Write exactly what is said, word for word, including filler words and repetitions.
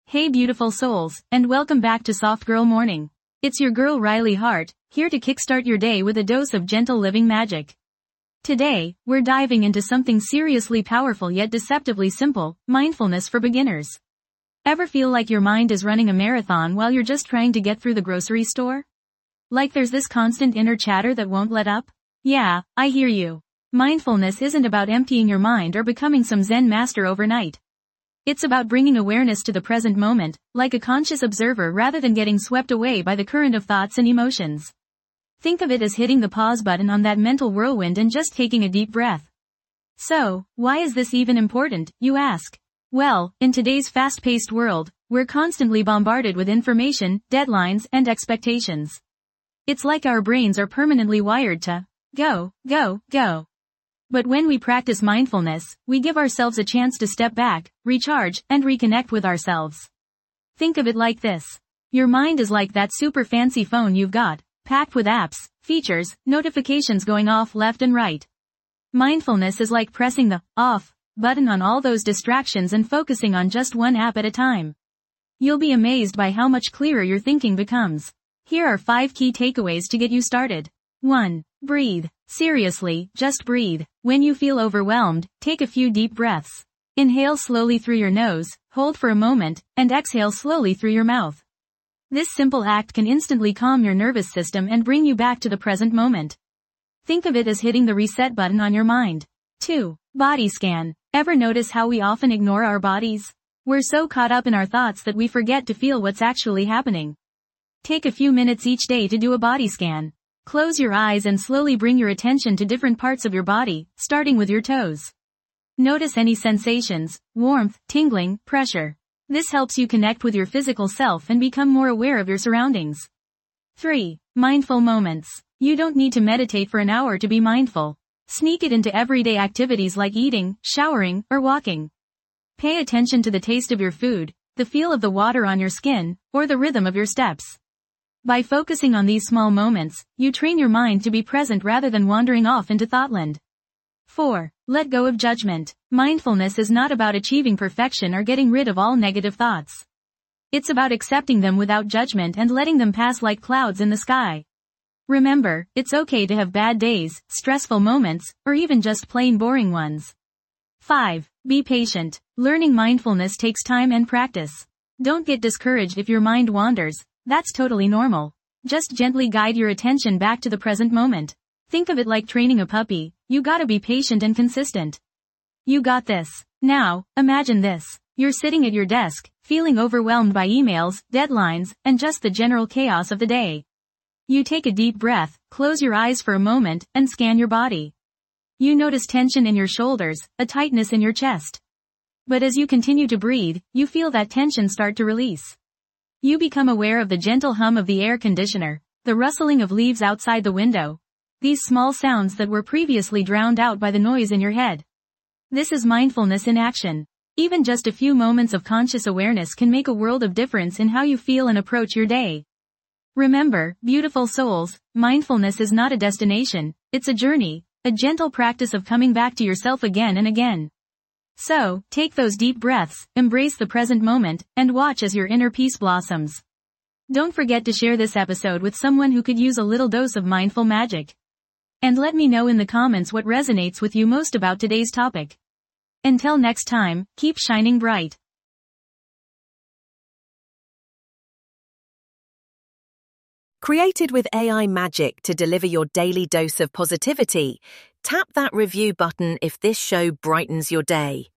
Hey beautiful souls, and welcome back to Soft Girl Morning. It's your girl Riley Hart, here to kickstart your day with a dose of gentle living magic. Today, we're diving into something seriously powerful yet deceptively simple, mindfulness for beginners. Ever feel like your mind is running a marathon while you're just trying to get through the grocery store? Like there's this constant inner chatter that won't let up? Yeah, I hear you. Mindfulness isn't about emptying your mind or becoming some Zen master overnight. It's about bringing awareness to the present moment, like a conscious observer rather than getting swept away by the current of thoughts and emotions. Think of it as hitting the pause button on that mental whirlwind and just taking a deep breath. So, why is this even important, you ask? Well, in today's fast-paced world, we're constantly bombarded with information, deadlines, and expectations. It's like our brains are permanently wired to go, go, go. But when we practice mindfulness, we give ourselves a chance to step back, recharge, and reconnect with ourselves. Think of it like this. Your mind is like that super fancy phone you've got, packed with apps, features, notifications going off left and right. Mindfulness is like pressing the off button on all those distractions and focusing on just one app at a time. You'll be amazed by how much clearer your thinking becomes. Here are five key takeaways to get you started. one. Breathe. Seriously, just breathe. When you feel overwhelmed, take a few deep breaths. Inhale slowly through your nose, hold for a moment, and exhale slowly through your mouth. This simple act can instantly calm your nervous system and bring you back to the present moment. Think of it as hitting the reset button on your mind. two. Body scan. Ever notice how we often ignore our bodies? We're so caught up in our thoughts that we forget to feel what's actually happening. Take a few minutes each day to do a body scan. Close your eyes and slowly bring your attention to different parts of your body, starting with your toes. Notice any sensations, warmth, tingling, pressure. This helps you connect with your physical self and become more aware of your surroundings. three. Mindful moments. You don't need to meditate for an hour to be mindful. Sneak it into everyday activities like eating, showering, or walking. Pay attention to the taste of your food, the feel of the water on your skin, or the rhythm of your steps. By focusing on these small moments, you train your mind to be present rather than wandering off into thoughtland. four. Let go of judgment. Mindfulness is not about achieving perfection or getting rid of all negative thoughts. It's about accepting them without judgment and letting them pass like clouds in the sky. Remember, it's okay to have bad days, stressful moments, or even just plain boring ones. five. Be patient. Learning mindfulness takes time and practice. Don't get discouraged if your mind wanders. That's totally normal. Just gently guide your attention back to the present moment. Think of it like training a puppy. You gotta be patient and consistent. You got this. Now, imagine this. You're sitting at your desk, feeling overwhelmed by emails, deadlines, and just the general chaos of the day. You take a deep breath, close your eyes for a moment, and scan your body. You notice tension in your shoulders, a tightness in your chest. But as you continue to breathe, you feel that tension start to release. You become aware of the gentle hum of the air conditioner, the rustling of leaves outside the window. These small sounds that were previously drowned out by the noise in your head. This is mindfulness in action. Even just a few moments of conscious awareness can make a world of difference in how you feel and approach your day. Remember, beautiful souls, mindfulness is not a destination, it's a journey, a gentle practice of coming back to yourself again and again. So, take those deep breaths, embrace the present moment, and watch as your inner peace blossoms. Don't forget to share this episode with someone who could use a little dose of mindful magic. And let me know in the comments what resonates with you most about today's topic. Until next time, keep shining bright. Created with A I magic to deliver your daily dose of positivity, tap that review button if this show brightens your day.